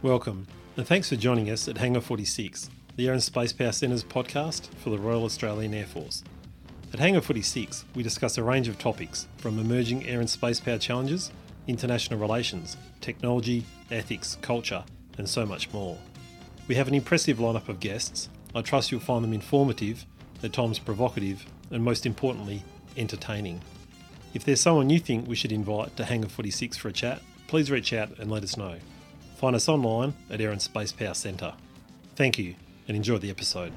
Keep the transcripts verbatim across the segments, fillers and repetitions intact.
Welcome, and thanks for joining us at Hangar forty-six, the Air and Space Power Centre's podcast for the Royal Australian Air Force. At Hangar forty-six, we discuss a range of topics from emerging air and space power challenges, international relations, technology, ethics, culture, and so much more. We have an impressive lineup of guests. I trust you'll find them informative, at times provocative, and most importantly, entertaining. If there's someone you think we should invite to Hangar forty-six for a chat, please reach out and let us know. Find us online at Air and Space Power Centre. Thank you and enjoy the episode.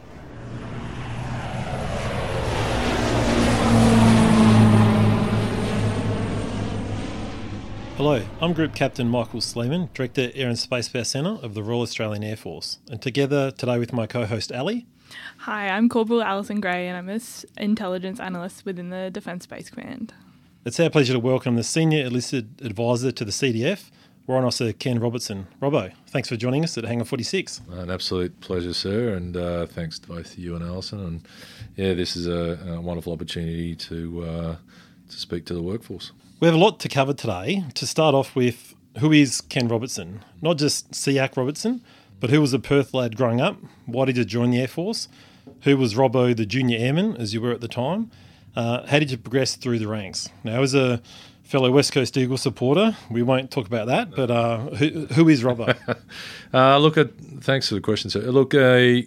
Hello, I'm Group Captain Michael Sleeman, Director Air and Space Power Centre of the Royal Australian Air Force, and together today with my co-host Ali. Hi, I'm Corporal Alison Gray and I'm an intelligence analyst within the Defence Space Command. It's our pleasure to welcome the Senior Enlisted Advisor to the C D F, Warrant Officer Ken Robertson. Robbo, thanks for joining us at Hangar forty-six. An absolute pleasure, sir, and uh, thanks to both you and Alison. And yeah, this is a, a wonderful opportunity to uh, to speak to the workforce. We have a lot to cover today. To start off with, who is Ken Robertson? Not just S E A C Robertson, but who was a Perth lad growing up? Why did you join the Air Force? Who was Robbo, the junior airman, as you were at the time? Uh, how did you progress through the ranks? Now, as a fellow West Coast Eagle supporter, we won't talk about that, but uh, who, who is Robbo? uh, look, at, thanks for the question, sir. Look, uh,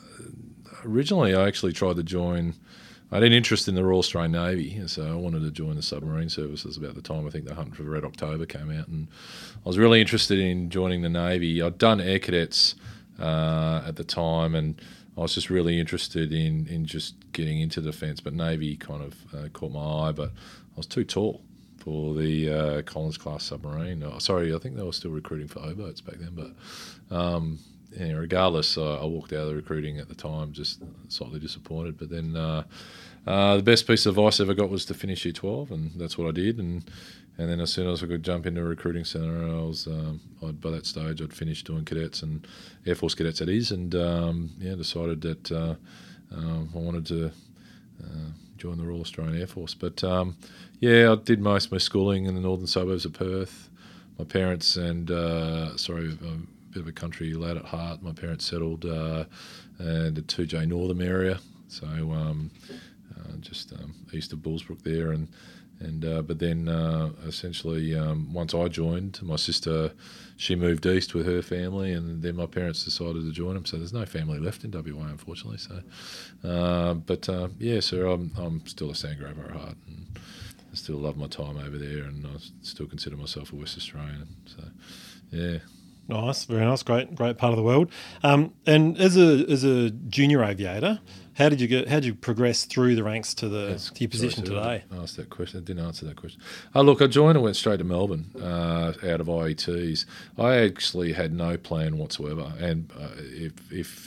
originally I actually tried to join, I had an interest in the Royal Australian Navy, so I wanted to join the submarine services about the time I think the Hunt for Red October came out, and I was really interested in joining the Navy. I'd done Air Cadets uh, at the time, and I was just really interested in, in just getting into defence, but Navy kind of uh, caught my eye, but I was too tall for the uh, Collins-class submarine. Oh, sorry, I think they were still recruiting for O-boats back then, but um, yeah, regardless, uh, I walked out of the recruiting at the time, just slightly disappointed. But then uh, uh, the best piece of advice I ever got was to finish Year twelve, and that's what I did. And and then as soon as I could jump into a recruiting centre, I was um, I'd, by that stage I'd finished doing cadets and Air Force cadets that is, and um, yeah, decided that uh, uh, I wanted to uh, join the Royal Australian Air Force. But um, yeah, I did most of my schooling in the northern suburbs of Perth. My parents and uh, sorry, I'm a bit of a country lad at heart. My parents settled uh, in the two J Northam area, so um, uh, just um, east of Bullsbrook there, and and uh, but then uh, essentially um, once I joined, my sister, she moved east with her family, and then my parents decided to join them. So there's no family left in W A, unfortunately. So, uh, but uh, yeah, so I'm I'm still a Sandgrover at heart, and I still love my time over there, and I still consider myself a West Australian. So, yeah. Nice, very nice, great, great part of the world. Um, and as a as a junior aviator, how did you get? How did you progress through the ranks to the That's, to your position sorry, today? I asked that question. I didn't answer that question. Uh, look, I joined and went straight to Melbourne uh, out of I E Ts. I actually had no plan whatsoever, and uh, if if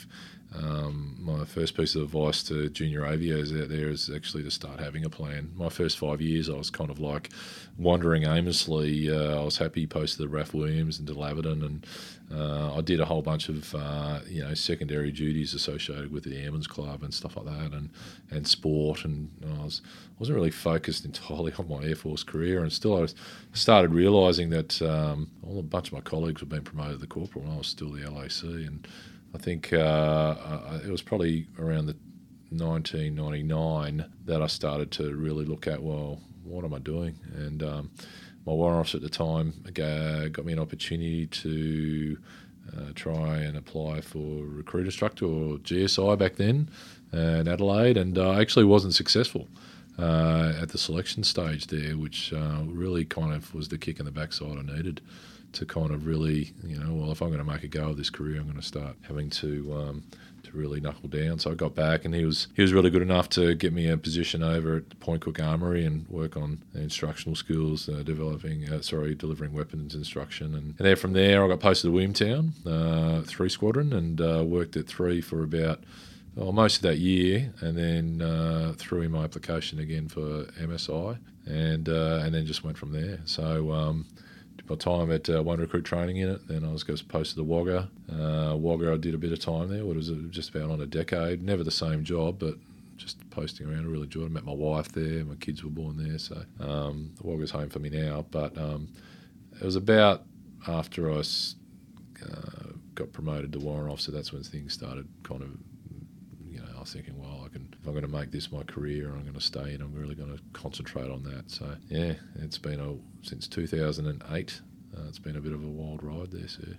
Um, my first piece of advice to junior aviators out there is actually to start having a plan. My first five years I was kind of like wandering aimlessly. Uh, I was happy post to the R A F Williams and to Laverton, and uh, I did a whole bunch of uh, you know secondary duties associated with the Airmen's Club and stuff like that, and, and sport, and I was wasn't really focused entirely on my Air Force career, and still I was, started realising that um, all a bunch of my colleagues were being promoted to corporal and I was still the L A C, and I think uh, it was probably around the nineteen ninety-nine that I started to really look at, well, what am I doing? And um, my warrant officer at the time got me an opportunity to uh, try and apply for recruit instructor, or G S I back then, uh, in Adelaide, and I uh, actually wasn't successful uh, at the selection stage there, which uh, really kind of was the kick in the backside I needed to kind of really, you know, well, if I'm going to make a go of this career, I'm going to start having to um, to really knuckle down. So I got back, and he was he was really good enough to get me a position over at Point Cook Armoury and work on instructional skills, uh, developing, uh, sorry, delivering weapons instruction. And, and then from there, I got posted to Williamtown, uh, three Squadron, and uh, worked at three for about well, most of that year, and then uh, threw in my application again for M S I, and uh, and then just went from there. So. Um, My time at uh, One Recruit Training Unit, then I was posted to Wagga. Uh, Wagga, I did a bit of time there. What was it, just about on a decade. Never the same job, but just posting around. I really enjoyed it. I met my wife there. My kids were born there, so um, Wagga's home for me now. But um, it was about after I uh, got promoted to warrant officer, that's when things started kind of, you know, I was thinking, well, I can, if I'm going to make this my career, I'm going to stay and I'm really going to concentrate on that. So, yeah, it's been a, since two thousand eight. Uh, it's been a bit of a wild ride there, so,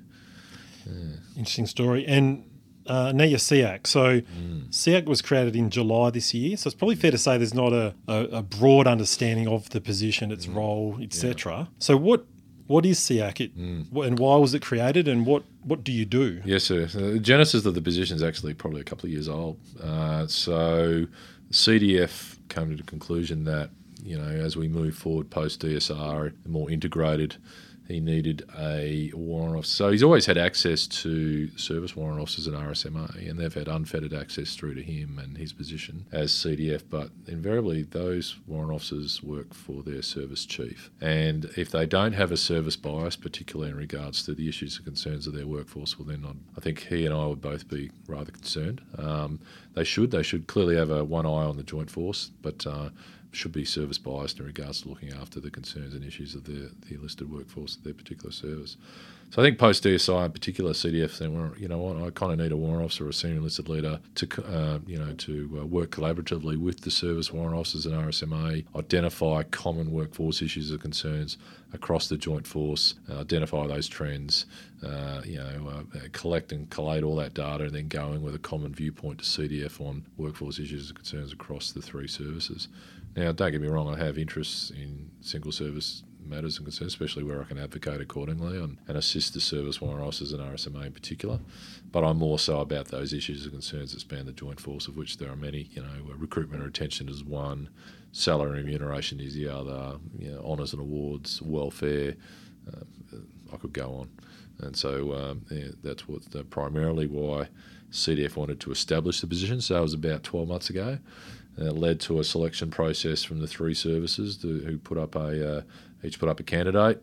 yeah. Interesting story. And uh, now you're S E A C. So Mm. S E A C was created in July this year. So it's probably fair to say there's not a, a, a broad understanding of the position, its role, et cetera. So what what is S E A C it, Mm. and why was it created, and what, what do you do? Yes, sir. The genesis of the position is actually probably a couple of years old. Uh, so C D F came to the conclusion that, you know, as we move forward post D S R, more integrated, he needed a warrant officer. So he's always had access to service warrant officers and R S M A, and they've had unfettered access through to him and his position as C D F. But invariably, those warrant officers work for their service chief. And if they don't have a service bias, particularly in regards to the issues and concerns of their workforce, well, then I'd, I think he and I would both be rather concerned. Um, they should. They should clearly have a one eye on the joint force, but uh, should be service biased in regards to looking after the concerns and issues of the, the enlisted workforce of their particular service. So I think post D S I in particular, C D F said, well, you know what, I kind of need a warrant officer or a senior enlisted leader to, uh, you know, to uh, work collaboratively with the service warrant officers and R S M A, identify common workforce issues or concerns across the joint force, uh, identify those trends, uh, you know, uh, collect and collate all that data, and then going with a common viewpoint to C D F on workforce issues and concerns across the three services. Now, don't get me wrong, I have interests in single service matters and concerns, especially where I can advocate accordingly and, and assist the service warrant officers and R S M A in particular. But I'm more so about those issues and concerns that span the joint force, of which there are many. You know, recruitment and retention is one, salary and remuneration is the other, you know, honours and awards, welfare. Uh, I could go on. And so um, yeah, that's what the, primarily why C D F wanted to establish the position. So that was about twelve months ago. And it led to a selection process from the three services to, who put up a uh, each put up a candidate.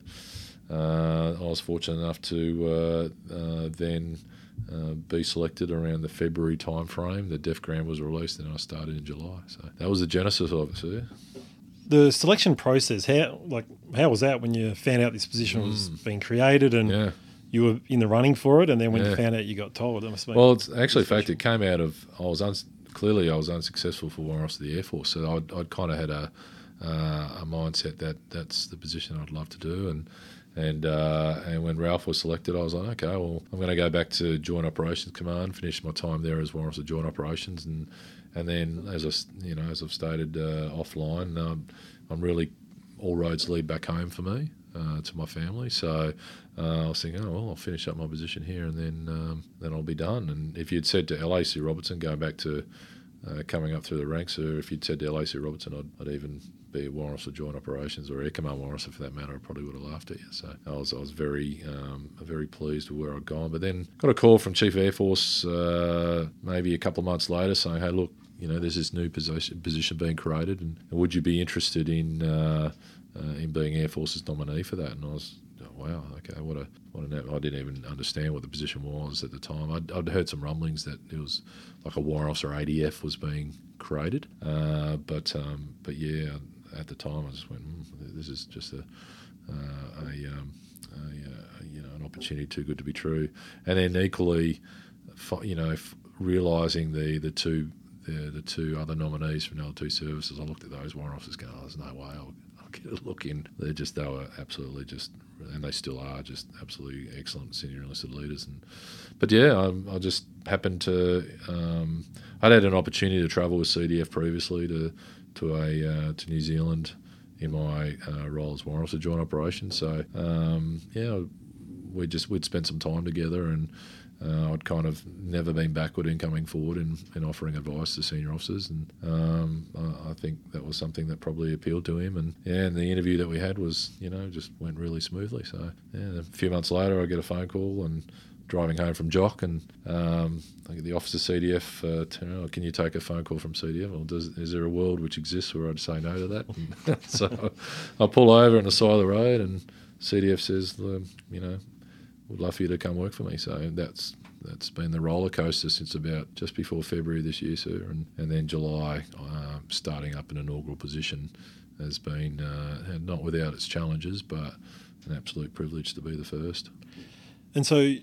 Uh, I was fortunate enough to uh, uh, then uh, be selected around the February time frame. The D E F grant was released, and I started in July. So that was the genesis of it, sir. The selection process, how like how was that when you found out this position was being created and Yeah. you were in the running for it, and then when Yeah. you found out you got told? That must have been Well, it's actually a fact. It came out of I was uns- clearly I was unsuccessful for warrant officer of the Air Force, so I'd, I'd kind of had a uh, a mindset that that's the position I'd love to do, and and uh, and when Ralph was selected, I was like, okay, well, I'm going to go back to Joint Operations Command, finish my time there as warrant officer of Joint Operations, and and then as I s- you know as I've stated uh, offline, um, I'm really all roads lead back home for me. Uh, to my family, so uh, I was thinking, oh well, I'll finish up my position here, and then um, then I'll be done. And if you'd said to L A C Robertson, going back to uh, coming up through the ranks, or if you'd said to L A C Robertson, I'd, I'd even be a warrant officer of Joint Operations or Air Command warrant officer for that matter, I probably would have laughed at you. So I was I was very um, very pleased with where I'd gone. But then got a call from Chief Air Force uh, maybe a couple of months later saying, hey, look, you know, there's this new position position being created, and would you be interested in uh, Uh, in being Air Force's nominee for that? And I was, oh, wow, okay, what a, what a, I didn't even understand what the position was at the time. I'd, I'd heard some rumblings that it was like a warrant officer A D F was being created, uh, but um, but yeah, at the time I just went, mm, this is just a uh, a, um, a, uh, you know an opportunity too good to be true. And then equally, you know, realising the the two the the two other nominees from the other two services, I looked at those warrant officers going, oh, there's no way I'll get a look in. They're just, they were absolutely just, and they still are, just absolutely excellent senior enlisted leaders. And but yeah, I, I just happened to, um, I'd had an opportunity to travel with C D F previously to to a uh, to New Zealand in my uh, role as warrant officer joint operations. So um, yeah, we just we'd spent some time together, and Uh, I'd kind of never been backward in coming forward and, and offering advice to senior officers, and um, I, I think that was something that probably appealed to him. And yeah, and the interview that we had was, you know, just went really smoothly. So yeah, a few months later, I get a phone call and driving home from Jock, and um, I get the officer C D F, uh, turn around, can you take a phone call from C D F? Well, does, is there a world which exists where I'd say no to that? And so I pull over on the side of the road, and C D F says, you know, would love for you to come work for me. So that's that's been the roller coaster since about just before February this year, sir, and and then July, uh, starting up an inaugural position has been uh, not without its challenges, but an absolute privilege to be the first. And so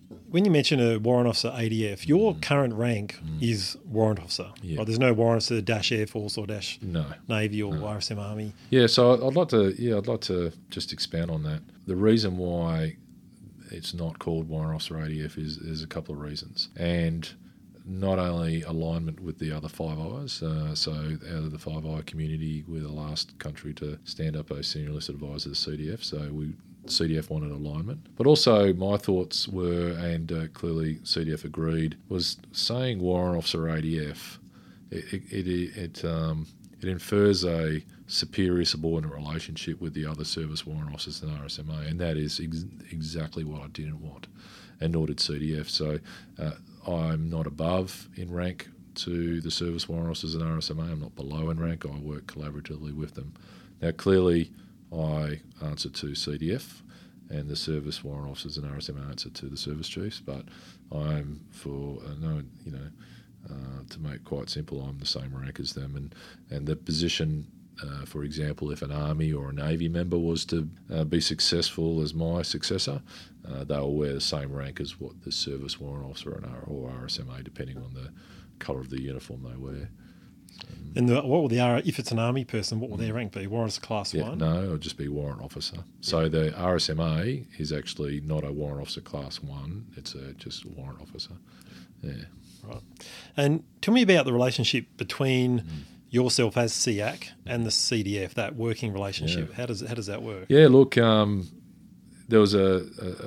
when you mention a warrant officer A D F, your mm. current rank mm. is warrant officer. Yeah. Right? There's no warrant officer dash Air Force or dash no. Navy or no. R S M Army. Yeah, so I'd like to. Yeah, I'd like to just expand on that. The reason why it's not called warrant officer A D F is is a couple of reasons, and not only alignment with the other Five Eyes. Uh, so out of the Five Eye community, we're the last country to stand up a senior enlisted advisor to C D F. So we. C D F wanted alignment. But also my thoughts were, and uh, clearly C D F agreed, was saying warrant officer A D F, it it, it, it, um, it infers a superior subordinate relationship with the other service warrant officers in R S M A, and that is ex- exactly what I didn't want, and nor did C D F. So uh, I'm not above in rank to the service warrant officers in R S M A. I'm not below in rank. I work collaboratively with them. Now, clearly, I answer to C D F, and the service warrant officers in R S M A answer to the service chiefs. But I'm, for uh, no, you know, uh, to make it quite simple, I'm the same rank as them, and and the position. Uh, for example, if an Army or a Navy member was to uh, be successful as my successor, uh, they will wear the same rank as what the service warrant officer or R S M A, depending on the colour of the uniform they wear. Um, and the, what will the R, if it's an Army person, what will their rank be? Warrant officer class yeah, one? No, it'll just be warrant officer. So the R S M A is actually not a warrant officer class one; it's a just a warrant officer. Yeah. Right. And tell me about the relationship between. Mm. yourself as S E A C and the C D F, that working relationship. Yeah. How does how does that work? Yeah, look, um, there was a,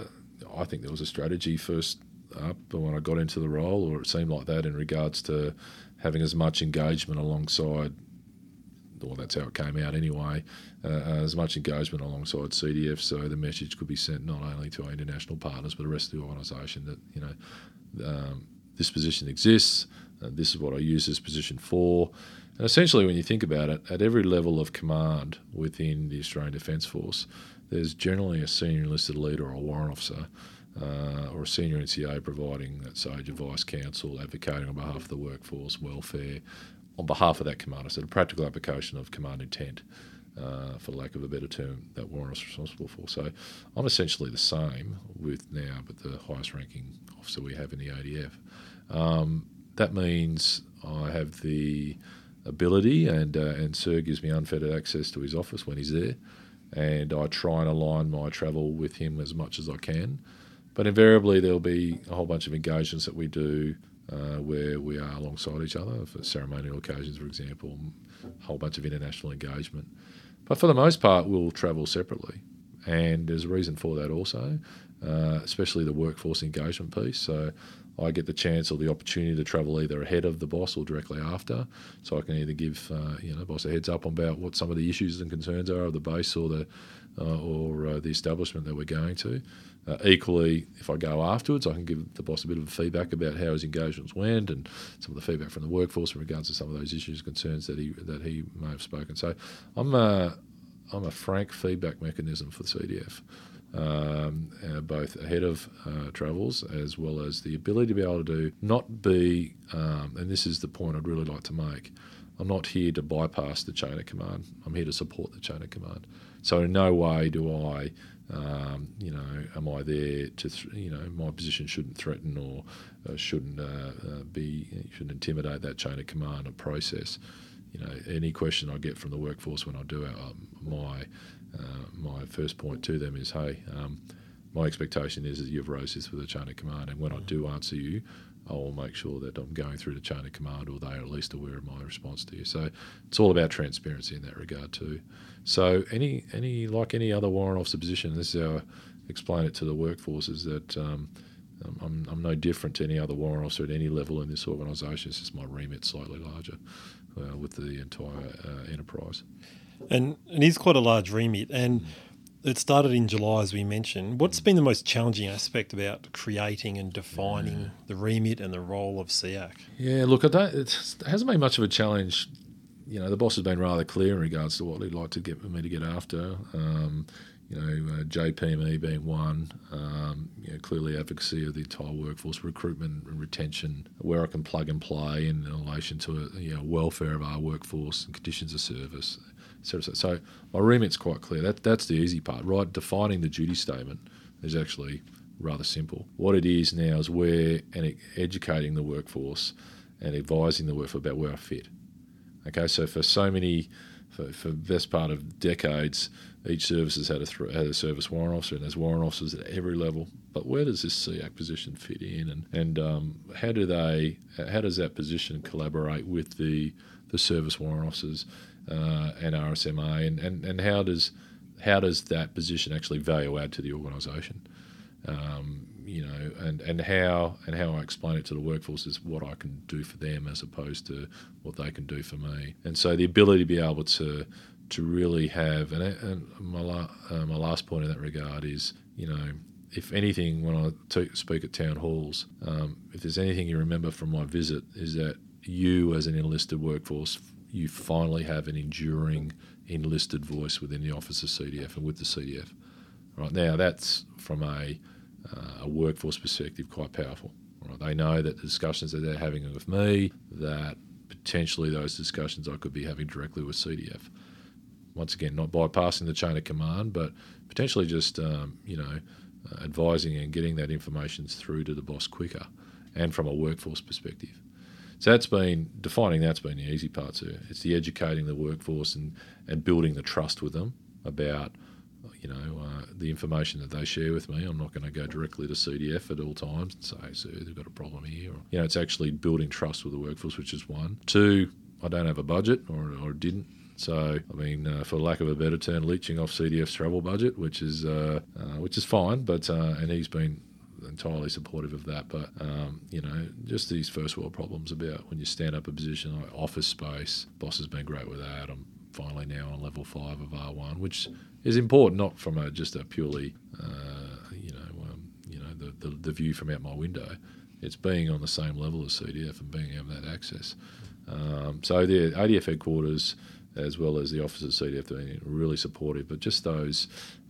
a, I think there was a strategy first up when I got into the role, or it seemed like that, in regards to having as much engagement alongside, well, that's how it came out anyway, uh, as much engagement alongside C D F, so the message could be sent not only to our international partners but the rest of the organisation that, you know, um, this position exists, uh, this is what I use this position for. And essentially, when you think about it, at every level of command within the Australian Defence Force, there's generally a senior enlisted leader or a warrant officer uh, or a senior N C A providing that sage advice, counsel, advocating on behalf of the workforce, welfare, on behalf of that commander. So the practical application of command intent, uh, for lack of a better term, that warrant officer is responsible for. So I'm essentially the same with now, but the highest ranking officer we have in the A D F. Um, that means I have the ability, and uh, and Sir gives me unfettered access to his office when he's there, and I try and align my travel with him as much as I can. But invariably there'll be a whole bunch of engagements that we do uh, where we are alongside each other, for ceremonial occasions, for example, a whole bunch of international engagement. But for the most part, we'll travel separately, and there's a reason for that also, uh, especially the workforce engagement piece. So I get the chance or the opportunity to travel either ahead of the boss or directly after, so I can either give uh, you know the boss a heads up about what some of the issues and concerns are of the base or the uh, or uh, the establishment that we're going to. Uh, equally, if I go afterwards, I can give the boss a bit of feedback about how his engagements went and some of the feedback from the workforce in regards to some of those issues and concerns that he that he may have spoken. So I'm a, I'm a frank feedback mechanism for the C D F. Um, uh, both ahead of uh, travels, as well as the ability to be able to do, not be, um, and this is the point I'd really like to make, I'm not here to bypass the chain of command. I'm here to support the chain of command. So in no way do I, um, you know, am I there to, th- you know, my position shouldn't threaten or uh, shouldn't uh, uh, be, shouldn't intimidate that chain of command or process. You know, any question I get from the workforce when I do it, um, my Uh, my first point to them is, hey, um, my expectation is that you've raised this with the chain of command, and when I do answer you, I will make sure that I'm going through the chain of command, or they are at least aware of my response to you. So it's all about transparency in that regard too. So any any like any other warrant officer position, this is how I explain it to the workforce, is that um, I'm, I'm no different to any other warrant officer at any level in this organisation. It's just my remit slightly larger uh, with the entire uh, enterprise. And it is quite a large remit, and it started in July, as we mentioned. What's been the most challenging aspect about creating and defining yeah. the remit and the role of S E A C? Yeah, look, I don't, it hasn't been much of a challenge. You know, the boss has been rather clear in regards to what he'd like to get me to get after. Um, you know, uh, J P M E being one, um, you know, clearly advocacy of the entire workforce, recruitment and retention, where I can plug and play in relation to you know, welfare of our workforce and conditions of service. So, so my remit's quite clear. That that's the easy part, right? Defining the duty statement is actually rather simple. What it is now is we're and educating the workforce and advising the workforce about where I fit. Okay, so for so many, for, for the best part of decades, each service has had a, th- had a service warrant officer, and there's warrant officers at every level. But where does this C A C position fit in, and and um, how do they, how does that position collaborate with the the service warrant officers uh, and R S M A, and, and, and how does how does that position actually value add to the organisation? Um, you know, and, and how and how I explain it to the workforce is what I can do for them as opposed to what they can do for me. And so the ability to be able to to really have, and, and my la, uh, my last point in that regard is, you know, if anything, when I t- speak at town halls, um, if there's anything you remember from my visit, is that you as an enlisted workforce, you finally have an enduring enlisted voice within the office of C D F and with the C D F. Right now, that's from a Uh, a workforce perspective, quite powerful. Right? They know that the discussions that they're having with me, that potentially those discussions I could be having directly with C D F. Once again, not bypassing the chain of command, but potentially just um, you know uh, advising and getting that information through to the boss quicker, and from a workforce perspective. So that's been defining. That's been the easy part too. It's the educating the workforce and and building the trust with them about, you know, uh, the information that they share with me. I'm not going to go directly to C D F at all times and say, sir, they've got a problem here. Or, you know, it's actually building trust with the workforce, which is one. Two, I don't have a budget, or, or didn't. So, I mean, uh, for lack of a better term, leeching off C D F's travel budget, which is uh, uh, which is fine, but uh, and he's been entirely supportive of that. But, um, you know, just these first world problems about when you stand up a position like office space, boss has been great with that. I'm finally now on level five of R one, which is important, not from a, just a purely, uh, you know, um, you know, the, the the view from out my window. It's being on the same level as C D F and being able to have that access. Um, so the A D F headquarters, as well as the office of C D F, being really supportive. But just those,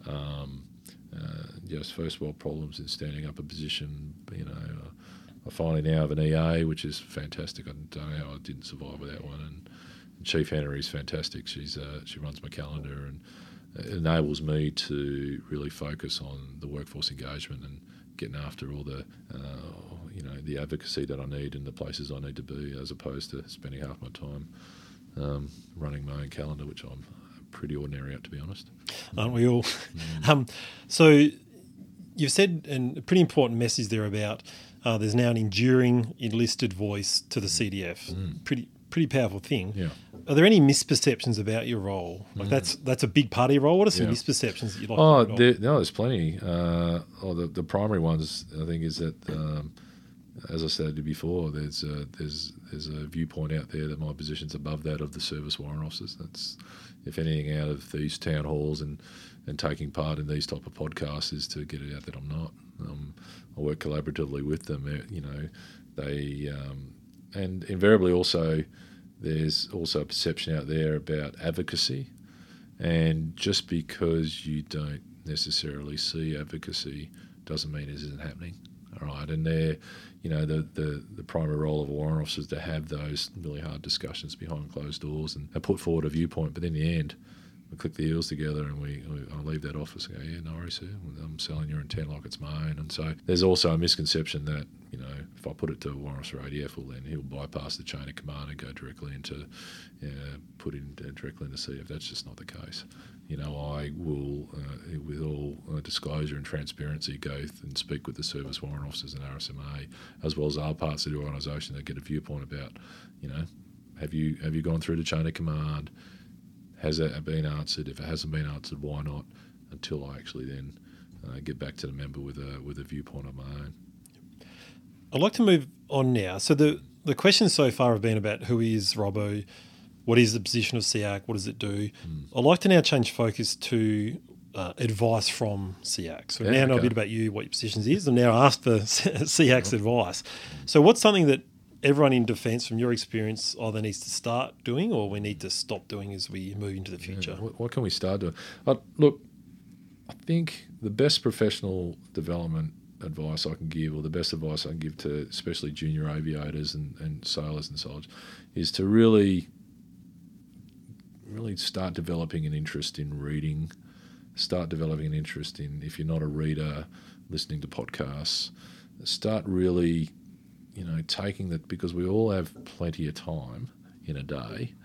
um, uh, just first world problems in standing up a position. You know, uh, I finally now have an E A, which is fantastic. I don't know how I didn't survive without one. And Chief Henry is fantastic. She's uh, she runs my calendar and it enables me to really focus on the workforce engagement and getting after all the uh, you know the advocacy that I need in the places I need to be, as opposed to spending half my time um, running my own calendar, which I'm pretty ordinary at, to be honest. Aren't we all? Mm. um, so you've said and a pretty important message there about uh, there's now an enduring enlisted voice to the C D F. Mm. Pretty. Pretty powerful thing. Yeah. Are there any misperceptions about your role? Like mm. that's that's a big part of your role. What are some yeah. misperceptions that you'd like oh, to there, no, there's plenty. Uh, oh, the, the primary ones, I think, is that, um, as I said before, there's a, there's there's a viewpoint out there that my position's above that of the service warrant officers. That's, if anything, out of these town halls and, and taking part in these type of podcasts is to get it out that I'm not. Um, I work collaboratively with them. You know, they um, and invariably also. There's also a perception out there about advocacy, and just because you don't necessarily see advocacy doesn't mean it isn't happening. All right, and they're, you know, the, the, the primary role of a warrant officer is to have those really hard discussions behind closed doors and, and put forward a viewpoint. But in the end, we click the heels together and we, we I leave that office and go, yeah, no worries, I'm selling your intent like it's mine. And so there's also a misconception that, you know, if I put it to a warrant officer A D F, well, then he'll bypass the chain of command and go directly into, uh, put in uh, directly into C D F. That's just not the case. You know, I will, uh, with all uh, disclosure and transparency, go and speak with the service warrant officers and R S M A, as well as other parts of the organisation that get a viewpoint about, you know, have you have you gone through the chain of command? Has that been answered? If it hasn't been answered, why not? Until I actually then uh, get back to the member with a with a viewpoint of my own. I'd like to move on now. So the, the questions so far have been about who is Robbo, what is the position of C A C, what does it do? Mm. I'd like to now change focus to uh, advice from C A C. So yeah, now okay. know a bit about you, what your position is, and now ask for C A C's yep. advice. So what's something that everyone in defence, from your experience, either needs to start doing or we need to stop doing as we move into the future? Yeah, what, what can we start doing? Uh, look, I think the best professional development advice I can give, or the best advice I can give to especially junior aviators and, and sailors and soldiers, is to really, really start developing an interest in reading start developing an interest in, if you're not a reader, listening to podcasts. Start really, you know, taking that, because we all have plenty of time in a day,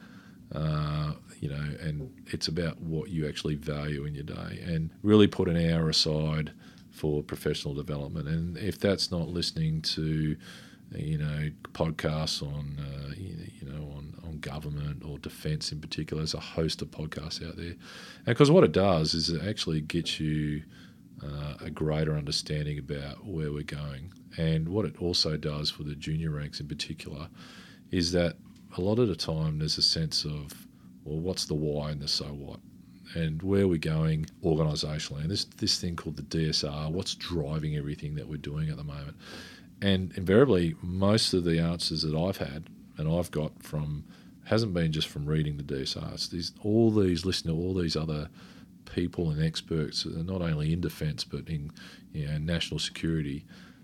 uh, you know, and it's about what you actually value in your day, and really put an hour aside for professional development. And if that's not listening to, you know, podcasts on, uh, you know, on, on government or defence in particular, there's a host of podcasts out there. And because what it does is it actually gets you uh, a greater understanding about where we're going. And what it also does for the junior ranks in particular is that a lot of the time there's a sense of, well, what's the why and the so what? And where we're going organisationally. And this, this thing called the D S R, what's driving everything that we're doing at the moment. And invariably, most of the answers that I've had and I've got from, hasn't been just from reading the D S R. It's these, all these, listening to all these other people and experts, not only in defence but in, you know, national security,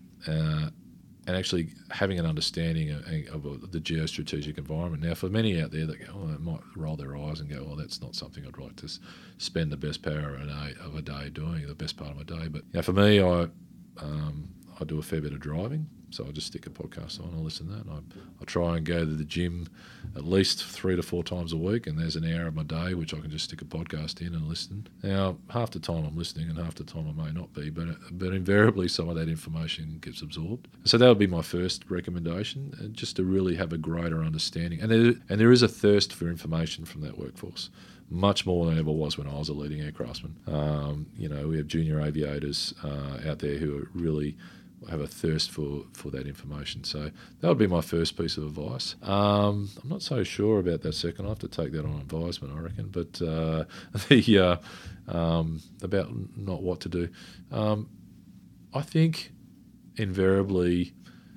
uh, and actually having an understanding of, of the geostrategic environment. Now, for many out there that go, oh, they might roll their eyes and go, well, that's not something I'd like to spend the best power of a day, of a day doing, the best part of my day. But you know, for me, I um, I do a fair bit of driving, so I just stick a podcast on, I listen to that. I, I try and go to the gym at least three to four times a week, and there's an hour of my day which I can just stick a podcast in and listen. Now, half the time I'm listening and half the time I may not be, but but invariably some of that information gets absorbed. So that would be my first recommendation, just to really have a greater understanding. And there, and there is a thirst for information from that workforce, much more than ever was when I was a leading aircraftsman. Um, you know, we have junior aviators uh, out there who are really have a thirst for, for that information. So that would be my first piece of advice. Um, I'm not so sure about that second. I have to take that on advisement, I reckon. But uh, the uh, um, about not what to do. Um, I think invariably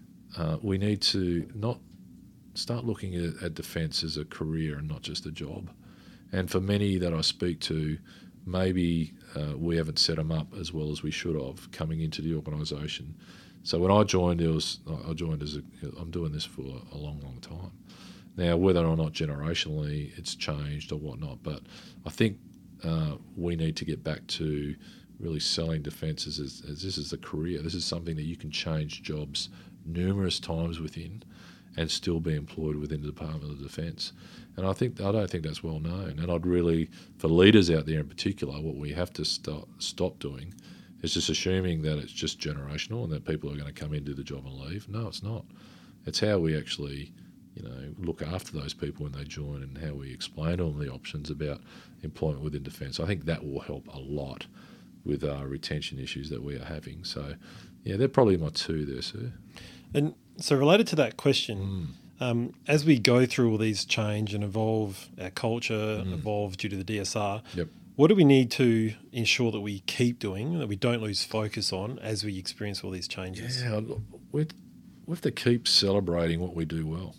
uh, we need to not start looking at, at defence as a career and not just a job. And for many that I speak to, maybe uh, we haven't set them up as well as we should have coming into the organisation. So when I joined, it was I joined as a, I'm doing this for a long, long time. Now, whether or not generationally it's changed or whatnot, but I think uh, we need to get back to really selling defence as, as this is a career. This is something that you can change jobs numerous times within and still be employed within the Department of Defence. And I think I don't think that's well known. And I'd really, for leaders out there in particular, what we have to stop stop doing is just assuming that it's just generational and that people are going to come in, do the job and leave. No, it's not. It's how we actually, you know, look after those people when they join and how we explain to them the options about employment within defence. I think that will help a lot with our retention issues that we are having. So, yeah, they're probably my two there, sir. And so related to that question, mm. um, as we go through all these change and evolve, our culture mm. evolve due to the D S R, yep. What do we need to ensure that we keep doing, that we don't lose focus on as we experience all these changes? Yeah, we have to keep celebrating what we do well.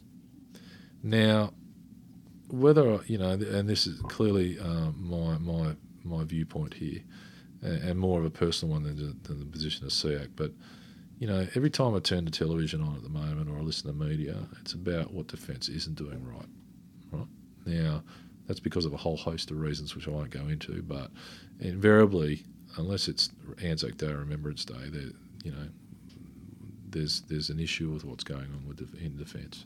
Now, whether, you know, and this is clearly um, my my my viewpoint here, and more of a personal one than the, than the position of S E A C, but, you know, every time I turn the television on at the moment or I listen to media, it's about what defence isn't doing right. Right? Now, that's because of a whole host of reasons which I won't go into, but invariably, unless it's Anzac Day or Remembrance Day, there, you know, there's there's an issue with what's going on with in defence,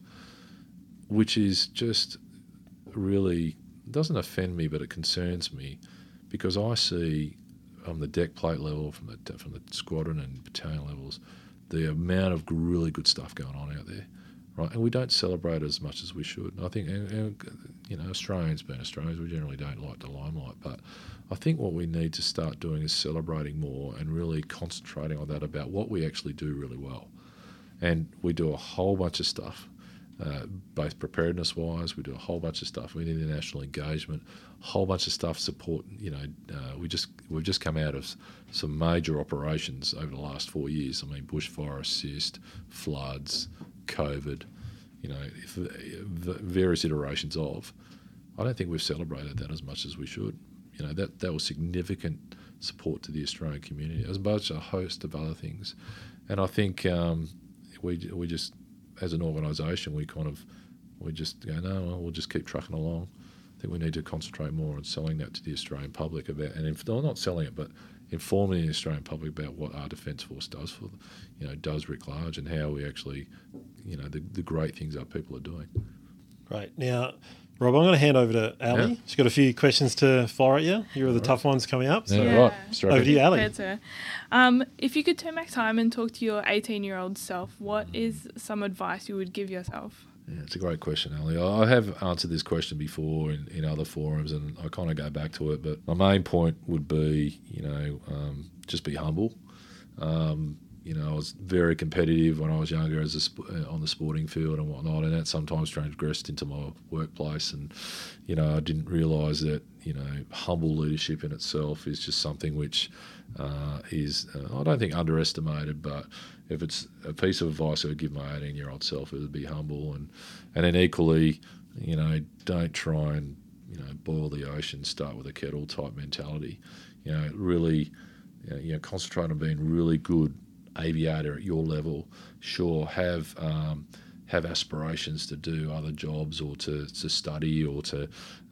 which is just really doesn't offend me, but it concerns me, because I see on the deck plate level, from the from the squadron and battalion levels, the amount of really good stuff going on out there. Right, and we don't celebrate as much as we should. I think, and, and, you know, Australians being Australians, we generally don't like the limelight, but I think what we need to start doing is celebrating more and really concentrating on that, about what we actually do really well. And we do a whole bunch of stuff, uh, both preparedness-wise, we do a whole bunch of stuff. We need international engagement, a whole bunch of stuff support. You know, uh, we just we've just come out of some major operations over the last four years. I mean, bushfire assist, floods, COVID, you know, if, the various iterations of. I don't think we've celebrated that as much as we should. You know, that that was significant support to the Australian community, as much as a host of other things. And I think um, we we just, as an organisation, we kind of we just go, no, well, we'll just keep trucking along. think we need to concentrate more on selling that to the Australian public about, and if, well, not selling it, but informing the Australian public about what our Defence Force does for, you know, does Rick Large and how we actually, you know, the, the great things our people are doing. Great. Now, Rob, I'm going to hand over to Ali. Yeah. She's got a few questions to fire at you. Here are the All tough ones coming up. So Yeah, Yeah. right. Straight over to you, Ali. Prepared, sir. Um, if you could turn back time and talk to your eighteen-year-old self, what is some advice you would give yourself? Yeah, it's a great question, Ali. I have answered this question before in, in other forums, and I kind of go back to it. But my main point would be, you know, um, just be humble. Um, you know, I was very competitive when I was younger as a sp- uh, on the sporting field and whatnot, and that sometimes transgressed into my workplace. And, you know, I didn't realise that, you know, humble leadership in itself is just something which uh, is, uh, I don't think underestimated, but if it's a piece of advice I would give my eighteen-year-old self, it would be humble. And, and then equally, you know, don't try and, you know, boil the ocean, start with a kettle type mentality. You know, really, you know, you know concentrate on being really good aviator at your level. Sure, have um, have aspirations to do other jobs or to, to study or to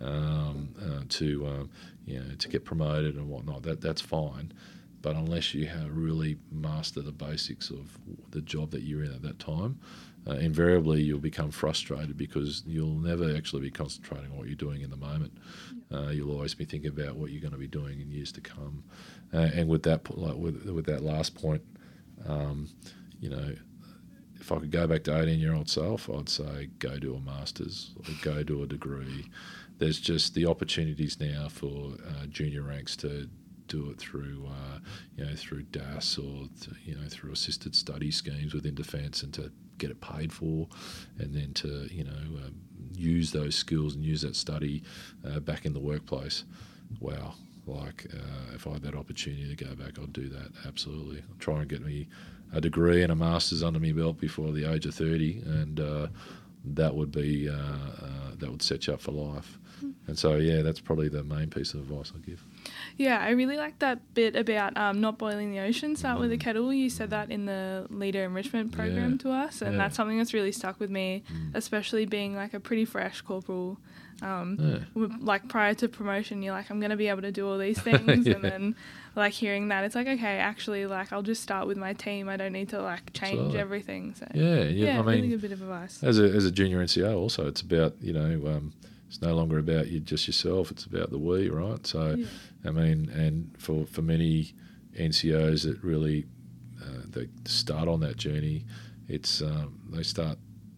um, uh, to um, you know to get promoted and whatnot. That that's fine, but unless you have really master the basics of the job that you're in at that time, uh, invariably you'll become frustrated because you'll never actually be concentrating on what you're doing in the moment. Uh, you'll always be thinking about what you're going to be doing in years to come. Uh, and with that, like with with that last point. Um, you know, if I could go back to eighteen-year-old self, I'd say go do a master's or go do a degree. There's just the opportunities now for uh, junior ranks to do it through, uh, you know, through D A S or to, you know through assisted study schemes within Defence, and to get it paid for, and then to you know um, use those skills and use that study uh, back in the workplace. Wow. Like, uh, if I had that opportunity to go back, I'd do that, absolutely. I'd try and get me a degree and a master's under my belt before the age of thirty, and uh, that would be uh, uh, that would set you up for life. And so, yeah, that's probably the main piece of advice I'd give. Yeah, I really like that bit about um, not boiling the ocean, start Mm. with a kettle. You said that in the leader enrichment program Yeah. to us, and Yeah. that's something that's really stuck with me, Mm. especially being like a pretty fresh corporal. Um, Yeah. w- like prior to promotion, you're like, I'm going to be able to do all these things. Yeah. And then like hearing that, it's like, okay, actually, like I'll just start with my team. I don't need to like change Absolutely. everything. So Yeah, yeah. yeah, I really mean, good bit of advice. as a as a junior N C O, also, it's about you know, um, it's no longer about you just yourself. It's about the we, right? So, Yeah. I mean, and for for many N C Os that really uh, they start on that journey, it's um, they start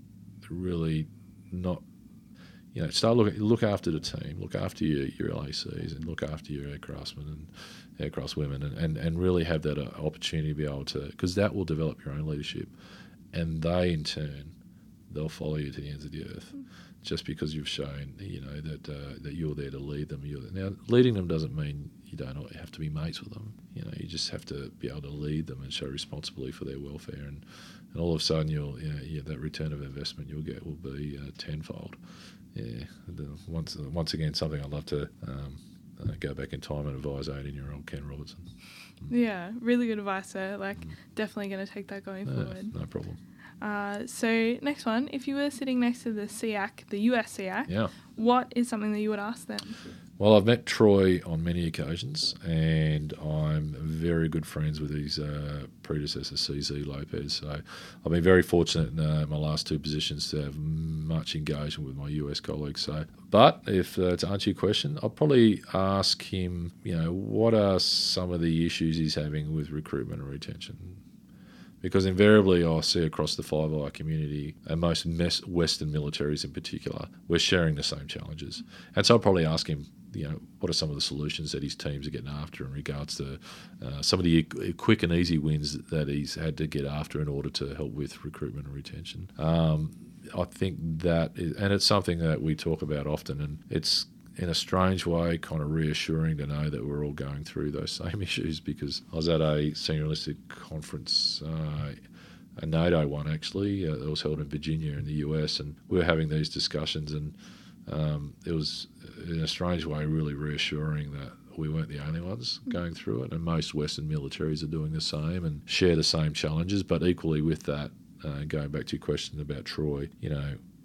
really not. You know, start look look after the team, look after your, your L A Cs, and look after your aircraftsmen and aircraftswomen, and, and, and really have that uh, opportunity to be able to, because that will develop your own leadership, and they in turn, they'll follow you to the ends of the earth, mm. just because you've shown, you know, that uh, that you're there to lead them. You're now leading them doesn't mean you don't have to be mates with them. You know, you just have to be able to lead them and show responsibility for their welfare, and, and all of a sudden you'll, you know, yeah, that return of investment you'll get will be uh, tenfold. Yeah, the, once once again, something I'd love to um, uh, go back in time and advise eighteen-year-old Ken Robertson. Mm. Yeah, really good advice, sir. Like, mm. definitely going to take that going Yeah, forward. no problem. Uh, so, next one, if you were sitting next to the S E A C, the U S S E A C, yeah. what is something that you would ask them? Well, I've met Troy on many occasions, and I'm very good friends with his uh, predecessor, C Z Lopez. So I've been very fortunate in uh, my last two positions to have much engagement with my U S colleagues. So, but if uh, to answer your question, I'll probably ask him, you know, what are some of the issues he's having with recruitment and retention? Because invariably I see across the Five Eye community, and most mes- Western militaries in particular, we're sharing the same challenges. And so I'll probably ask him, you know, what are some of the solutions that his teams are getting after in regards to uh, some of the e- quick and easy wins that he's had to get after in order to help with recruitment and retention. Um, I think that, is, and it's something that we talk about often, and it's in a strange way kind of reassuring to know that we're all going through those same issues, because I was at a senior enlisted conference, uh, a NATO one actually, uh, that was held in Virginia in the U S, and we were having these discussions, and um, it was in a strange way really reassuring that we weren't the only ones going through it, and most Western militaries are doing the same and share the same challenges. But equally with that, uh, going back to your question about Troy, you know,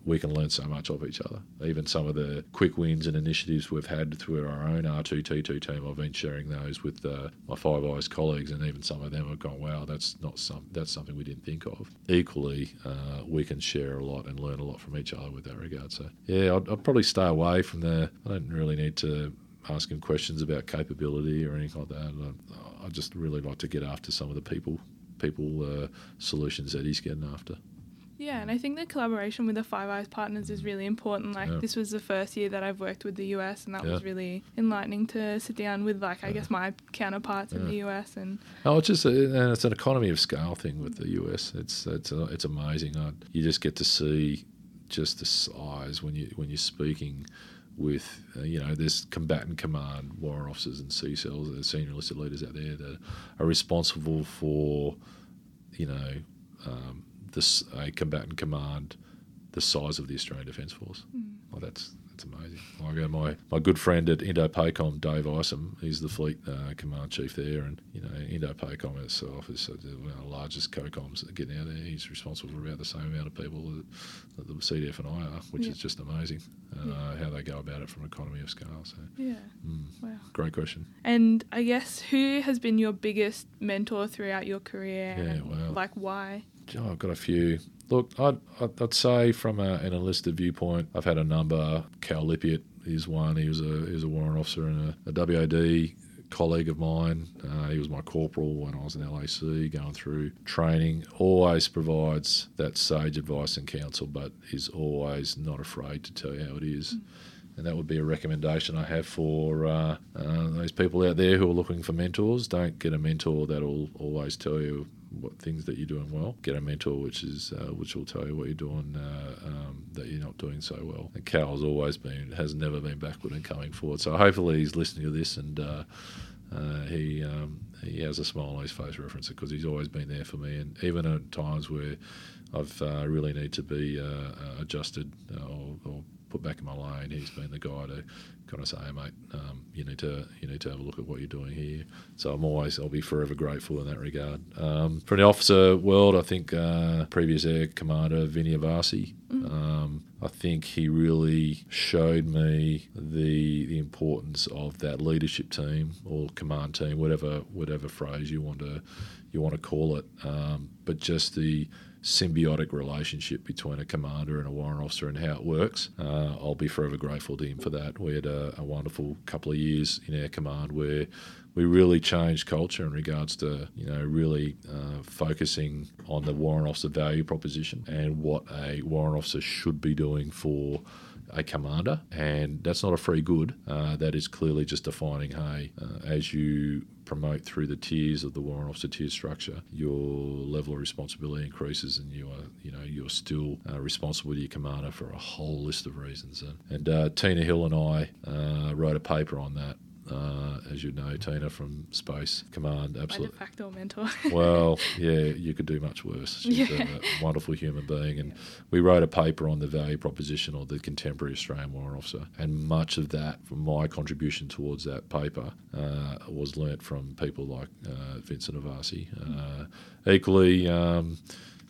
we can learn so much of each other. Even some of the quick wins and initiatives we've had through our own R two T two team, I've been sharing those with uh, my Five Eyes colleagues, and even some of them have gone, wow, that's not some that's something we didn't think of. Equally, uh, we can share a lot and learn a lot from each other with that regard. So yeah, I'd, I'd probably stay away from the. I don't really need to ask him questions about capability or anything like that. I, I just really like to get after some of the people people uh, solutions that he's getting after. Yeah, and I think the collaboration with the Five Eyes partners is really important. Like, yeah. This was the first year that I've worked with the U S, and that yeah. was really enlightening to sit down with, like, I yeah. guess my counterparts yeah. in the U S. And oh, it's just a, and it's an economy of scale thing with the U S. It's it's uh, it's amazing. I, you just get to see just the size when you when you're speaking with, uh, you know, there's combatant command warrant officers and C SEALs, the senior enlisted leaders out there that are responsible for, you know, um, this a combatant command the size of the Australian Defence Force. Mm. Well, that's that's amazing. I go my my good friend at Indo-PACOM, Dave Isom, he's the fleet uh, command chief there, and you know Indo-PACOM itself is one of the largest COCOMs that are getting out there. He's responsible for about the same amount of people that, that the C D F and I are, which yeah. is just amazing uh, yeah. how they go about it from economy of scale. So yeah, mm, wow, great question. And I guess who has been your biggest mentor throughout your career? Yeah, and well, like why? Oh, I've got a few. Look, I'd, I'd, I'd say from a, an enlisted viewpoint, I've had a number. Cal Lippiett is one. He was a he was a warrant officer and a, a W O D colleague of mine. Uh, he was my corporal when I was in L A C going through training. Always provides that sage advice and counsel, but is always not afraid to tell you how it is. Mm. And that would be a recommendation I have for uh, uh, those people out there who are looking for mentors. Don't get a mentor that will always tell you what things that you're doing well. Get a mentor which is uh, which will tell you what you're doing uh, um, that you're not doing so well. And Cal's always been, has never been backward in coming forward. So hopefully he's listening to this and uh, uh, he um, he has a smile on his face reference it because he's always been there for me. And even at times where I've uh, really need to be uh, adjusted uh, or, or put back in my lane, he's been the guy to kind of say, hey, mate, um, you need to you need to have a look at what you're doing here. So I'm always, I'll be forever grateful in that regard. Um, for the officer world, I think uh, previous Air Commander Vinny Avasi, mm. um, I think he really showed me the the importance of that leadership team or command team, whatever whatever phrase you want to you want to call it, um, but just the symbiotic relationship between a commander and a warrant officer and how it works. Uh, I'll be forever grateful to him for that. We had a, a wonderful couple of years in our command where we really changed culture in regards to, you know, really uh, focusing on the warrant officer value proposition and what a warrant officer should be doing for a commander. And that's not a free good. Uh, that is clearly just defining, hey, uh, as you promote through the tiers of the warrant officer tier structure, your level of responsibility increases, and you are, you know, you're still uh, responsible to your commander for a whole list of reasons. And, and uh, Tina Hill and I uh, wrote a paper on that. Uh, as you know, Tina from Space Command, absolutely. My de facto mentor. Well, yeah, you could do much worse. She's yeah. a wonderful human being. And yeah. we wrote a paper on the value proposition of the contemporary Australian warrant officer. And much of that, from my contribution towards that paper, uh, was learnt from people like uh, Vincent Avasi. Uh, equally, um,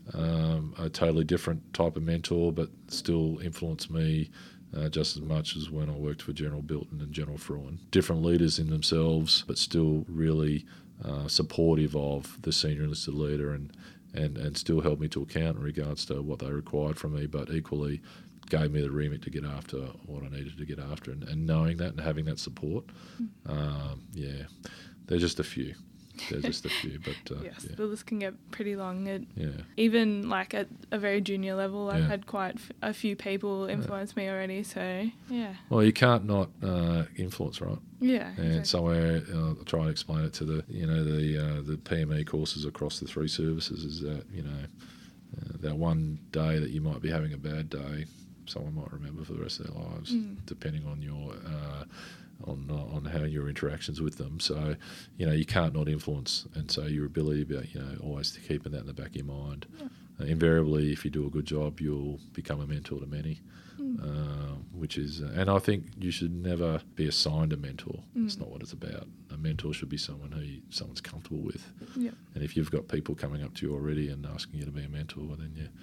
um, a totally different type of mentor, but still influenced me Uh, just as much as when I worked for General Bilton and General Fruin. Different leaders in themselves, but still really uh, supportive of the senior enlisted leader and, and, and still held me to account in regards to what they required from me, but equally gave me the remit to get after what I needed to get after. And, and knowing that and having that support, mm. um, yeah, they're just a few. There's just a few, but uh, yes, yeah. the list can get pretty long. It, yeah. Even like at a very junior level, I've yeah. had quite f- a few people influence yeah. me already. So yeah. Well, you can't not uh, influence, right? Yeah. And exactly. somewhere uh, I'll try and explain it to the you know the uh, the P M E courses across the three services is that you know uh, that one day that you might be having a bad day, someone might remember for the rest of their lives, mm. depending on your. Uh, on uh, on how your interactions with them. So, you know, you can't not influence. And so your ability to be, you know, always keeping that in the back of your mind. Yeah. Uh, invariably, if you do a good job, you'll become a mentor to many, mm. uh, which is, uh, and I think you should never be assigned a mentor. Mm. That's not what it's about. A mentor should be someone who you, someone's comfortable with. Yeah. And if you've got people coming up to you already and asking you to be a mentor, then you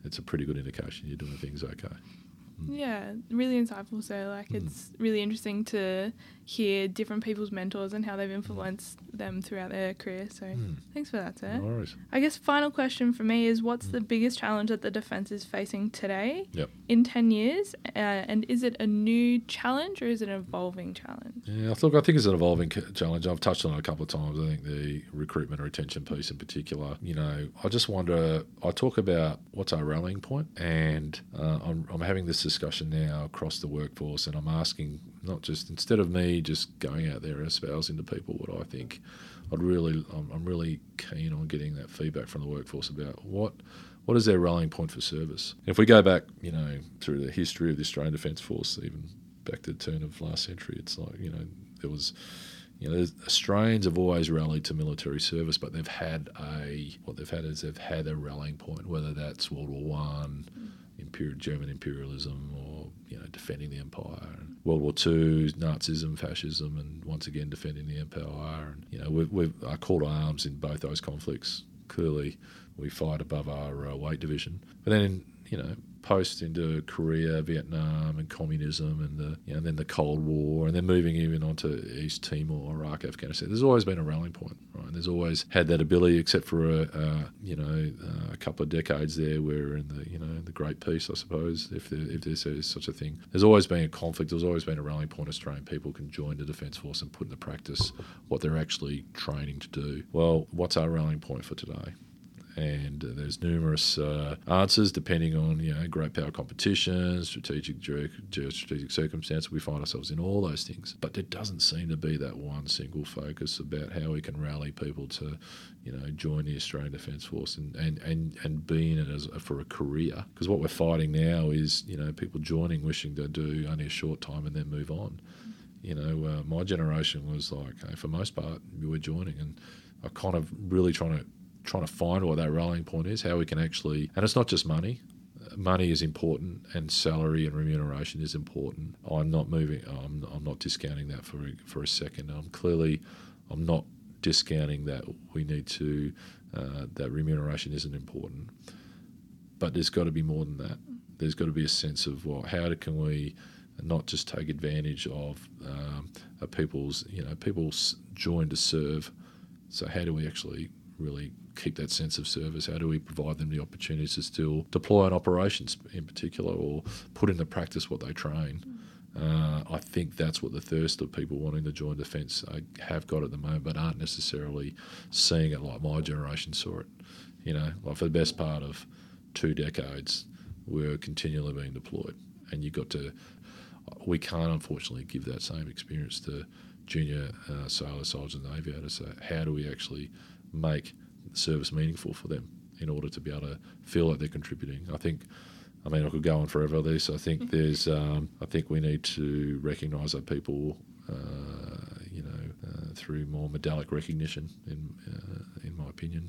it's a pretty good indication you're doing things okay. Yeah, really insightful. So, like, mm. it's really interesting to hear different people's mentors and how they've influenced mm. them throughout their career. So, mm. thanks for that, sir. No worries. I guess final question for me is, what's mm. the biggest challenge that the defence is facing today yep. in ten years? Uh, and is it a new challenge or is it an evolving challenge? Yeah, look, I think it's an evolving challenge. I've touched on it a couple of times. I think the recruitment and retention piece in particular. You know, I just wonder, I talk about what's our rallying point, and uh, I'm, I'm having this discussion now across the workforce, and I'm asking, not just, instead of me just going out there and espousing to people what I think, I'd really, I'm, I'm really keen on getting that feedback from the workforce about what what is their rallying point for service. If we go back, you know, through the history of the Australian Defence Force, even back to the turn of last century, it's like, you know, there was, you know, Australians have always rallied to military service, but they've had a, what they've had is they've had a rallying point, whether that's World War One, Imperial, German imperialism, or, you know, defending the empire. And World War Two, Nazism, fascism, and once again defending the empire. And, you know, we've, we've our call to arms in both those conflicts. Clearly, we fight above our uh, weight division. But then, you know, post into Korea, Vietnam, and communism, and the you know, and then the Cold War, and then moving even onto East Timor, Iraq, Afghanistan. There's always been a rallying point, right? And there's always had that ability, except for a, a you know uh, a couple of decades there, where in the you know the Great Peace, I suppose, if there, if there's, there's such a thing, there's always been a conflict. There's always been a rallying point. Australian people can join the Defence Force and put into practice what they're actually training to do. Well, what's our rallying point for today? And uh, there's numerous uh, answers depending on, you know, great power competition, strategic geostrategic circumstances. We find ourselves in all those things. But there doesn't seem to be that one single focus about how we can rally people to, you know, join the Australian Defence Force and, and, and, and be in it as a, for a career. Because what we're fighting now is, you know, people joining, wishing to do only a short time and then move on. You know, uh, my generation was like, hey, for most part, we were joining, and I kind of really trying to trying to find what that rallying point is, how we can actually, and it's not just money. Money is important, and salary and remuneration is important. I'm not moving, I'm, I'm not discounting that for for a second. I'm clearly, I'm not discounting that we need to, uh, that remuneration isn't important. But there's got to be more than that. There's got to be a sense of, well, how can we not just take advantage of um, people's, you know, people join to serve. So how do we actually really keep that sense of service? How do we provide them the opportunities to still deploy on operations in particular, or put into practice what they train? Uh, I think that's what the thirst of people wanting to join defence have got at the moment, but aren't necessarily seeing it like my generation saw it. You know, like for the best part of two decades, we're continually being deployed, and you got to. We can't unfortunately give that same experience to junior uh, sailors, soldiers, and aviators. So how do we actually make service meaningful for them in order to be able to feel like they're contributing? I think, I mean, I could go on forever on this. I think there's, um, I think we need to recognise that people, uh, you know, uh, through more medallic recognition, in uh, in my opinion.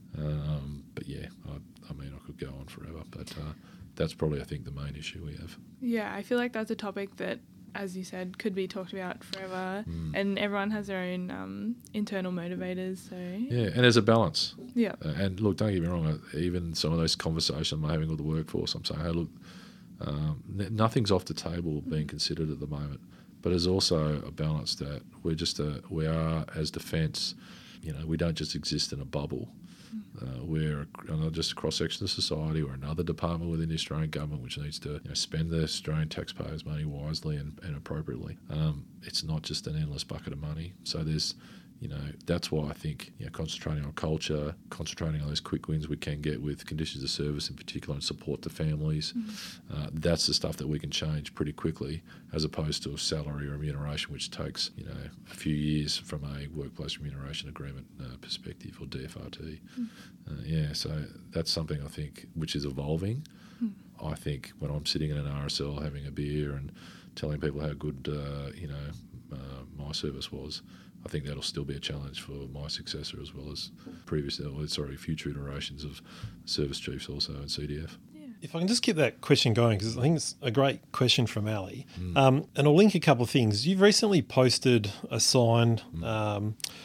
Um, but yeah, I, I mean, I could go on forever, but uh, that's probably, I think, the main issue we have. Yeah, I feel like that's a topic that, as you said, could be talked about forever, mm. and everyone has their own um, internal motivators. So yeah, and there's a balance. Yeah. Uh, and look, don't get me wrong. Even some of those conversations I'm having with the workforce, I'm saying, hey, look, um, n- nothing's off the table being considered at the moment. But there's also a balance that we're just a, we are as defence. You know, we don't just exist in a bubble. Uh, we're not just a cross-section of society or another department within the Australian government which needs to, you know, spend the Australian taxpayers' money wisely and, and appropriately. Um, it's not just an endless bucket of money. So there's, you know, that's why I think, you know, concentrating on culture, concentrating on those quick wins we can get with conditions of service in particular and support to families, mm-hmm. uh, that's the stuff that we can change pretty quickly, as opposed to a salary or remuneration which takes, you know, a few years from a workplace remuneration agreement uh, perspective, or D F R T. Mm-hmm. Uh, yeah, so that's something I think which is evolving. Mm-hmm. I think when I'm sitting in an R S L having a beer and telling people how good, uh, you know, uh, my service was, I think that'll still be a challenge for my successor as well as previous, sorry, future iterations of service chiefs also in C D F. If I can just keep that question going, because I think it's a great question from Ali. Mm. Um, and I'll link a couple of things. You've recently posted a sign mm. um,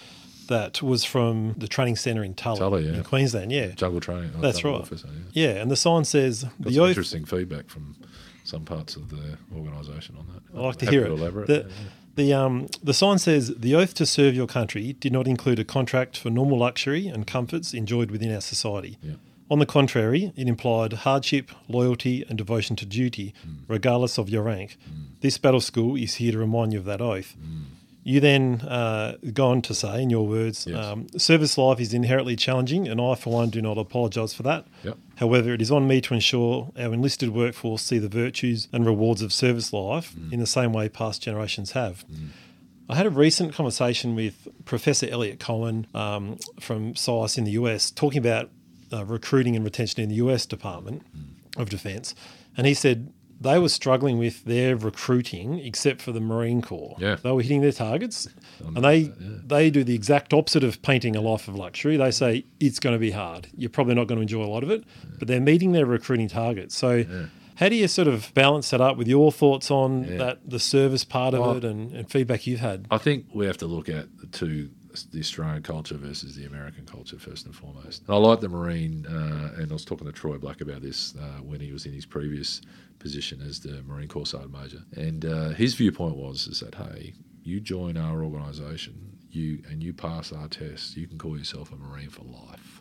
that was from the training centre in Tully, Tully, yeah. in Queensland. Yeah, Jungle training. oh, that's jungle right. officer, yeah. Yeah, and the sign says Got the some oath. interesting feedback from some parts of the organisation on that. I like to Happy hear to it. elaborate. The, Yeah, yeah. the, um, the sign says, the oath to serve your country did not include a contract for normal luxury and comforts enjoyed within our society. Yeah. On the contrary, it implied hardship, loyalty and devotion to duty, Mm. regardless of your rank. Mm. This battle school is here to remind you of that oath. Mm. You then uh, go on to say, in your words, Yes. um, service life is inherently challenging and I, for one, do not apologise for that. Yep. However, it is on me to ensure our enlisted workforce see the virtues and rewards of service life Mm. in the same way past generations have. Mm. I had a recent conversation with Professor Elliot Cohen um, from S I S in the U S talking about uh, recruiting and retention in the U S Department Mm. of Defence, and he said they were struggling with their recruiting except for the Marine Corps. Yeah. They were hitting their targets, Um, and they yeah. they do the exact opposite of painting a life of luxury. They say it's going to be hard. You're probably not going to enjoy a lot of it, but they're meeting their recruiting targets. So Yeah. how do you sort of balance that up with your thoughts on Yeah. that, the service part of Well, it and, and feedback you've had? I think we have to look at the two, the Australian culture versus the American culture first and foremost. And I like the Marine, uh, and I was talking to Troy Black about this uh, when he was in his previous position as the Marine Corps Sergeant Major. And uh, his viewpoint was is that, hey, you join our organisation you and you pass our tests, you can call yourself a Marine for life.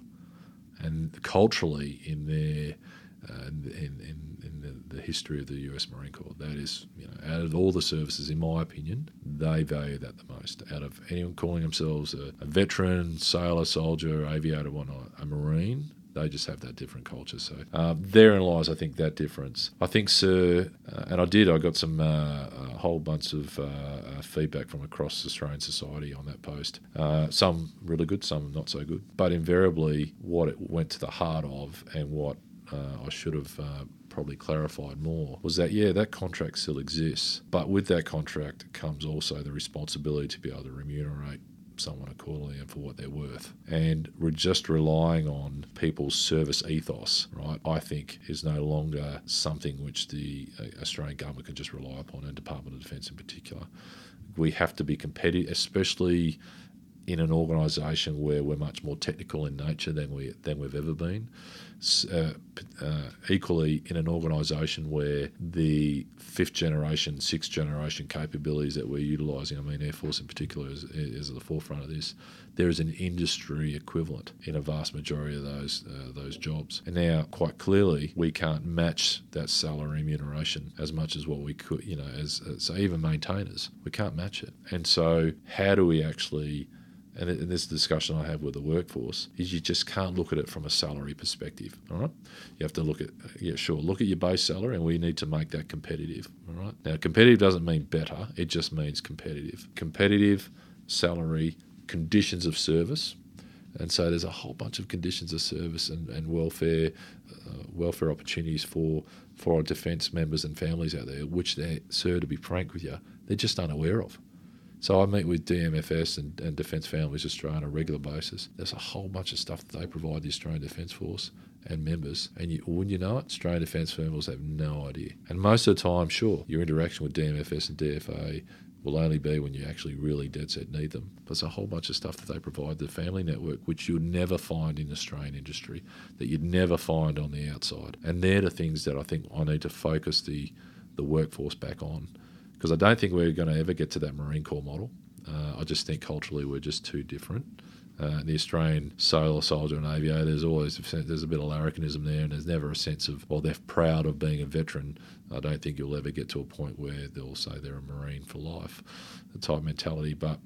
And culturally in their uh, in, in, in the, the history of the U S Marine Corps, that is, you know, out of all the services, in my opinion, they value that the most. Out of anyone calling themselves a, a veteran, sailor, soldier, aviator, whatnot, a Marine, they just have that different culture. So uh, therein lies, I think, that difference. I think, sir, uh, and I did, I got some, uh, a whole bunch of uh, uh, feedback from across Australian society on that post. Uh, some really good, some not so good. But invariably, what it went to the heart of and what uh, I should have uh, probably clarified more was that, yeah, that contract still exists. But with that contract comes also the responsibility to be able to remunerate someone accordingly and for what they're worth. And we're just relying on people's service ethos, right, I think is no longer something which the uh, Australian government can just rely upon, and Department of Defence in particular. We have to be competitive, especially in an organisation where we're much more technical in nature than we than we've ever been. Uh, uh, equally, in an organisation where the fifth generation, sixth generation capabilities that we're utilising, I mean Air Force in particular is, is at the forefront of this, there is an industry equivalent in a vast majority of those uh, those jobs. And now, quite clearly, we can't match that salary remuneration as much as what we could, you know, as, as so even maintainers, we can't match it. And so how do we actually, and this is the discussion I have with the workforce, is you just can't look at it from a salary perspective, all right? You have to look at, yeah, sure, look at your base salary, and we need to make that competitive, all right? Now, competitive doesn't mean better, it just means competitive. Competitive, salary, conditions of service, and so there's a whole bunch of conditions of service and, and welfare uh, welfare opportunities for, for our defence members and families out there, which they're, sir, to be frank with you, they're just unaware of. So I meet with D M F S and, and Defence Families Australia on a regular basis. There's a whole bunch of stuff that they provide the Australian Defence Force and members, and you, wouldn't you know it, Australian Defence Families have no idea. And most of the time, sure, your interaction with D M F S and D F A will only be when you actually really dead set need them. But there's a whole bunch of stuff that they provide, the family network, which you'll never find in the Australian industry, that you'd never find on the outside. And they're the things that I think I need to focus the, the workforce back on. Because I don't think we're going to ever get to that Marine Corps model. Uh, I just think culturally we're just too different. Uh, the Australian sailor, soldier and aviator, there's always a, there's a bit of larrikinism there, and there's never a sense of, well, they're proud of being a veteran. I don't think you'll ever get to a point where they'll say they're a Marine for life, the type mentality. But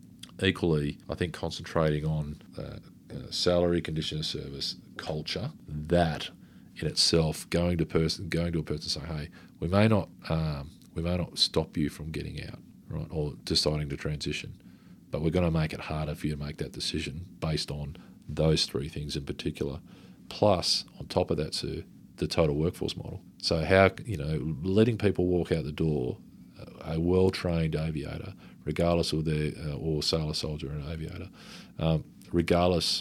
equally, I think concentrating on uh, uh, salary, condition of service, culture, that in itself, going to person, going to a person saying, hey, we may not, um, we may not stop you from getting out, right, or deciding to transition, but we're going to make it harder for you to make that decision based on those three things in particular. Plus, on top of that, sir, the total workforce model. So how, you know, letting people walk out the door, a well-trained aviator, regardless of their, uh, or sailor, soldier and aviator, um, regardless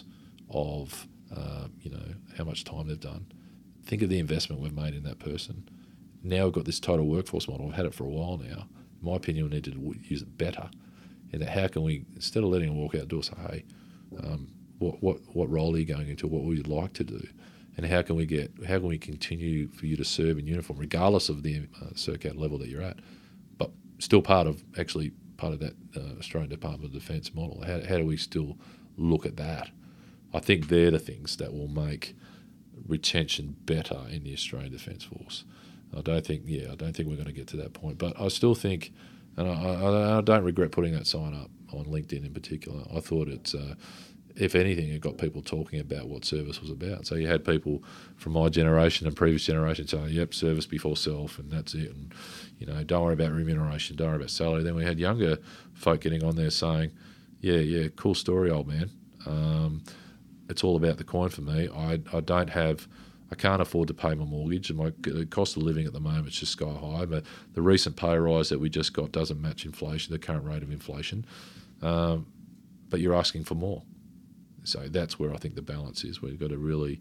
of, uh, you know, how much time they've done, think of the investment we've made in that person. Now we've got this total workforce model. I've had it for a while now. In my opinion, we need to use it better. And how can we, instead of letting them walk out the door, say, hey, um, what, what, what role are you going into? What would you like to do? And how can we get? How can we continue for you to serve in uniform, regardless of the uh, CERCAT level that you're at, but still part of actually part of that uh, Australian Department of Defence model? How, how do we still look at that? I think they're the things that will make retention better in the Australian Defence Force. I don't think, yeah, I don't think we're going to get to that point, but I still think, and I, I, I don't regret putting that sign up on LinkedIn in particular. I thought it's. Uh, If anything, it got people talking about what service was about. So you had people from my generation and previous generation saying, yep, service before self, and that's it. And, you know, don't worry about remuneration, don't worry about salary. Then we had younger folk getting on there saying, yeah, yeah, cool story, old man. Um, it's all about the coin for me. I, I don't have, I can't afford to pay my mortgage, and my the cost of living at the moment is just sky high. But the recent pay rise that we just got doesn't match inflation, the current rate of inflation. Um, but you're asking for more. So that's where I think the balance is. We've got to really,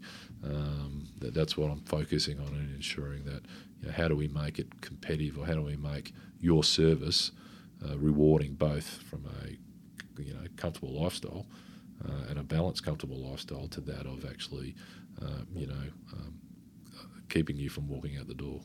um, that, that's what I'm focusing on, and ensuring that, you know, how do we make it competitive, or how do we make your service uh, rewarding, both from a, you know, comfortable lifestyle uh, and a balanced, comfortable lifestyle to that of actually, uh, you know, um, keeping you from walking out the door.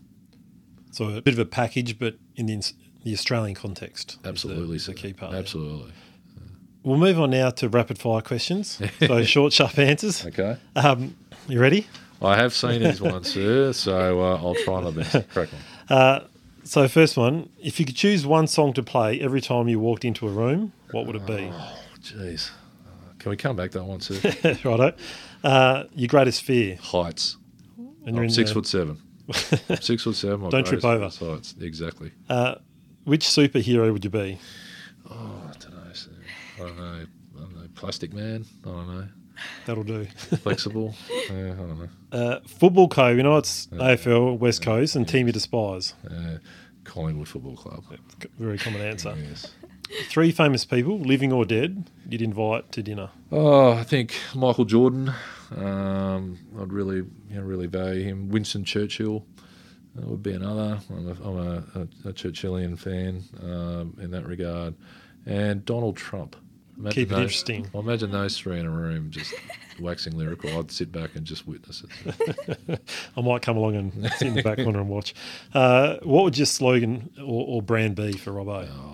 So a bit of a package, but in the, the Australian context. Absolutely, is the, is the key part. Absolutely. There. We'll move on now to rapid fire questions. So short, sharp answers. Okay. Um, you ready? I have seen these ones, sir, so uh, I'll try my best. Crack on. Uh, so first one, if you could choose one song to play every time you walked into a room, what would it be? Oh, jeez. Uh, can we come back to that one, sir? Righto. Uh, your greatest fear? Heights. And you're I'm in six the... foot seven. I'm six foot seven. My Don't trip over. Heights. Exactly. Uh, which superhero would you be? Oh, I don't know, sir. I don't know. I don't know. Plastic Man. I don't know. That'll do. Flexible. Yeah, I don't know. Uh, football co. You know, it's Yeah. A F L, West Coast, and Yeah. team you despise. Uh, Collingwood Football Club. Very common answer. Yes. Three famous people, living or dead, you'd invite to dinner. Oh, I think Michael Jordan. Um, I'd really, you know, really value him. Winston Churchill uh, would be another. I'm a, I'm a, a, a Churchillian fan um, in that regard. And Donald Trump. Imagine Keep it those, interesting. Well, imagine those three in a room just waxing lyrical. I'd sit back and just witness it. I might come along and sit in the back corner and watch. Uh, what would your slogan or, or brand be for Robbo? Uh,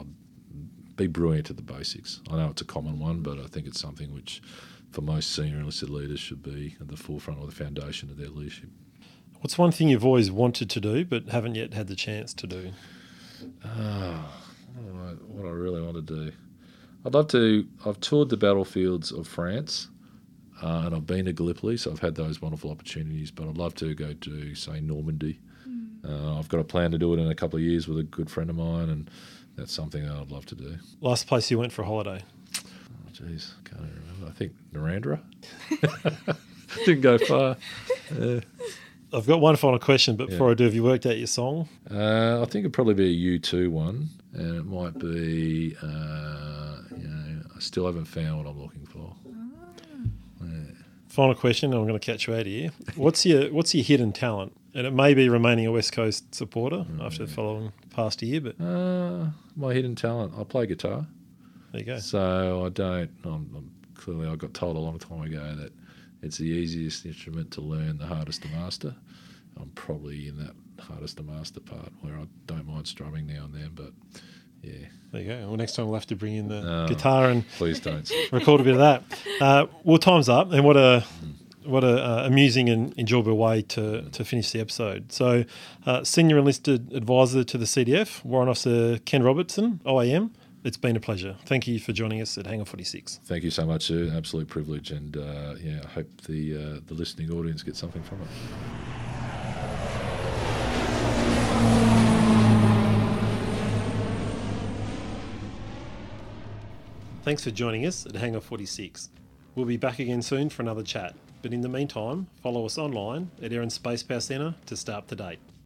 be brilliant at the basics. I know it's a common one, but I think it's something which, for most senior enlisted leaders, should be at the forefront or the foundation of their leadership. What's one thing you've always wanted to do but haven't yet had the chance to do? Oh, what I really want to do. I'd love to. I've toured the battlefields of France, uh, and I've been to Gallipoli, so I've had those wonderful opportunities. But I'd love to go to, say, Normandy. Mm. Uh, I've got a plan to do it in a couple of years with a good friend of mine, and that's something that I'd love to do. Last place you went for a holiday? Oh, jeez, can't even remember. I think Narrandera. Didn't go far. Uh, I've got one final question, but yeah. before I do, have you worked out your song? Uh, I think it'd probably be a U two one, and it might be, uh, you know, I still haven't found what I'm looking for. Oh. Yeah. Final question, and I'm going to catch you out of here. What's your What's your hidden talent? And it may be remaining a West Coast supporter mm, after the following past year, but uh, my hidden talent, I play guitar. There you go. So I don't. I'm, I'm clearly, I got told a long time ago that it's the easiest instrument to learn, the hardest to master. I'm probably in that hardest to master part where I don't mind strumming now and then, but yeah. There you go. Well, next time we'll have to bring in the No, guitar and please don't record a bit of that. Uh, well, time's up, and what a what a uh, amusing and enjoyable way to, to finish the episode. So, uh, Senior Enlisted Advisor to the C D F, Warrant Officer Ken Robertson, O A M. It's been a pleasure. Thank you for joining us at Hangar forty-six. Thank you so much, sir. An absolute privilege, and uh, yeah, I hope the uh, the listening audience gets something from it. Thanks for joining us at Hangar forty-six. We'll be back again soon for another chat. But in the meantime, follow us online at Air and Space Power Centre to stay up to date.